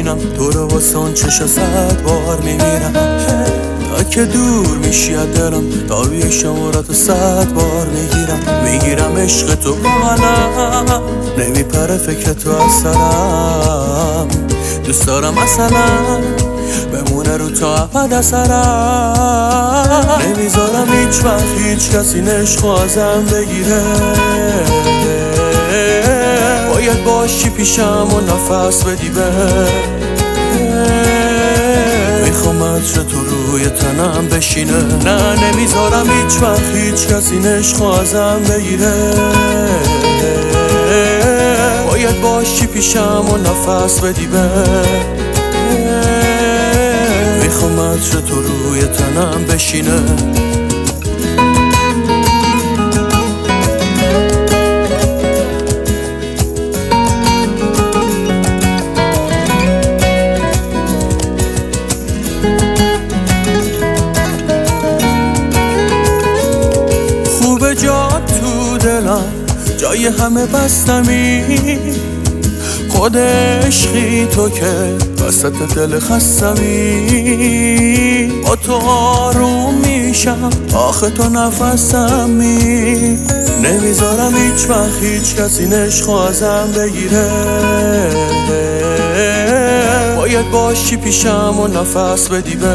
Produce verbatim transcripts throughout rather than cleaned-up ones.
میشینم تو رو واسه اون چشا صد بار میمیرم. تا که دور میشی از دلم تابی شمارات صد بار میگیرم. میگیرم عشق تو کاملم نمیپره فکر تو از سرم. دوست دارم مثلا بمونه رو تا ابد اثرم. نمیذارم هیچ وقت هیچ کسی عشق ازم بگیره. باید باشی پیشم و نفس بدی به. میخوام عطر تو روی تنم بشینه. نه نمیذارم هیچ وقت هیچ کسی عشق ازم بگیره. باید باشی پیشم و نفس بدی به. میخوام عطر تو روی تنم بشینه. خوبه جات تو دلم جای همه بستمی. خود عشقی تو که وسط دل خستمی. با تو آروم میشم آخه تو نفسمی. نمیذارم هیچ وقت هیچ کسی عشق ازم بگیره. باید باشی پیشم و نفس بدی به.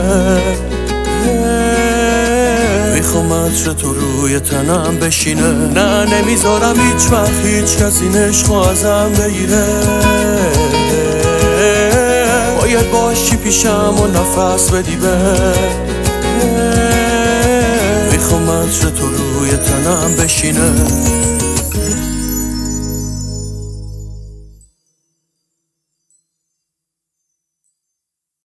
میخوام عطر تو روی تنم بشینه. نه نمیذارم هیچ وقت هیچ کسی عشق ازم بگیره. باید باشی پیشم و نفس بدی به. میخوام عطر تو روی تنم بشینه.